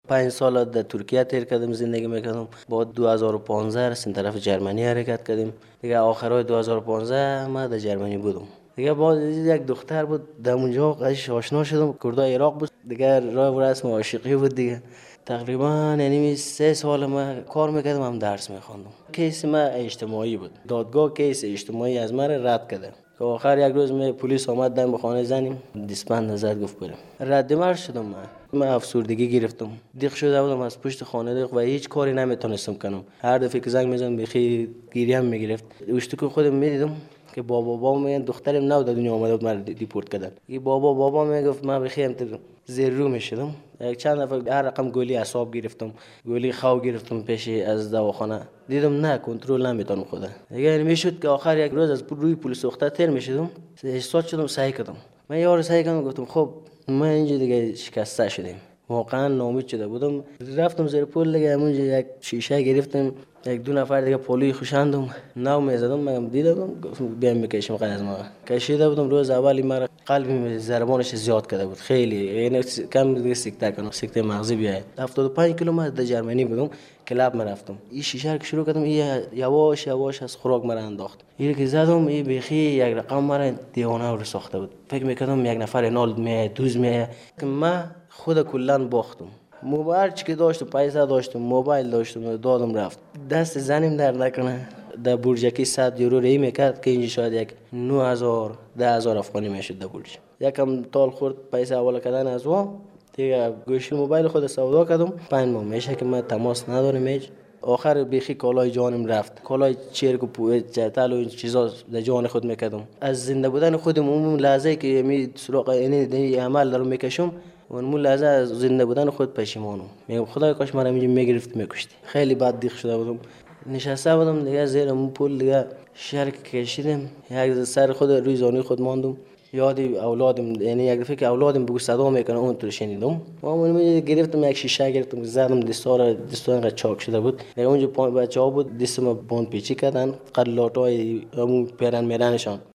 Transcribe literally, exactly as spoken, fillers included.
پنج سال در ترکیه تیر کردم، زندگی میکردم. با دو هزار و پانزده رسیم طرف جرمنی حرکت کردیم دیگه. آخرای دو هزار و پانزده ما در جرمنی بودم دیگه. بعد یک دختر بود در اونجا قش آشنا شدم، کردای عراق بود دیگه. راه و رسم عاشقی بود دیگه. تقریبا یعنی سه سال ما کار میکردم، هم درس میخواندم. کیس ما اجتماعی بود، دادگاه کیس اجتماعی از من رد کرده. که آخر یک روز می پلیس آمد دم خانه زنیم، دیسپند نزد، گفت بریم. رد مرز شدم. من من افسردگی گرفتم، دیخ شده بودم از پشت خانه دیخ و هیچ کاری نمیتونستم کنم. هر دفعه که زنگ میزنم بخی گیریم میگرفت. وشتو که خودم میدیدم که بابا بابا میگن دخترم نو در دنیا آمده بود من دیپورت کردن. این بابا بابا میگفت من بخیم تر زیر رو میشدم. یک چند دفعه هر رقم گولی اعصاب گرفتم، گولی خو گرفتم پیش از دواخانه. دیدم نه کنترل نمیتونم خدا دیگه. یعنی میشد که آخر یک روز از روی پلیس دختر تر میشدم، احساس شدم سعی کردم. من یار سعی کردم، گفتم خب ما اینجا دیگه شکسته شدیم. واقعا ناامید شده بودم. رفتم زیر پل دیگه، همونجا یک شیشه گرفتم، یک دو نفر دیگه پولی خوشاندم، نو میزدم. من دیدم گفتم بیام میکشم قد از ما کشیده بودم. روز اولی مرا قلبی ضربانش زیاد کرده بود خیلی، یعنی کم دیگه سکته کنم، سکته مغزی بیاید. هفتاد و پنج کیلومتر در جرمنی بودم، کلاب من رفتم. این شیشه رو که شروع کردم، این یواش یواش از خوراک مرا انداخت. این که زدم، این بخی یک رقم مرا دیوانه رو ساخته بود. فکر میکردم یک نفر نال میه دوز میه که من خود کلا باختم. موبایل چی که داشتم، پیسه داشتم، موبایل داشتم، دادم رفت. دست زنیم در نکنه. در برجکی صد یورو ری میکرد که اینجا شاید یک نه هزار ده هزار افغانی میشد در برج. یکم تال خورد پیسه حواله کردن از وا دیگه. گوشی موبایل خود سودا کردم. پنج ماه میشه که من تماس ندارم هیچ. آخر بیخی کالای جانم رفت، کالای چرک و پوه جتل و این چیزا در جان خود میکردم. از زنده بودن خودم اون لحظه که می سراغ این عمل دارم میکشم، اون لحظه از زنده بودن خود پشیمانم. میگم خدای کاش مرا اینجا میگرفت میکشتی. خیلی بد دیخ شده بودم. نشسته بودم دیگه زیر اون پل دیگه، شرک کشیدم، یک سر خود روی زانوی خود ماندم. یادی اولادم، یعنی یک دفعه که اولادم بگو صدا میکنه اون طور شنیدم. ما من گرفتم یک شیشه گرفتم زدم دستار دستار انقدر چاک شده بود. دیگه اونجا بچه‌ها بود دستم باند پیچی کردن، قلاټای همون پیرن میرنشان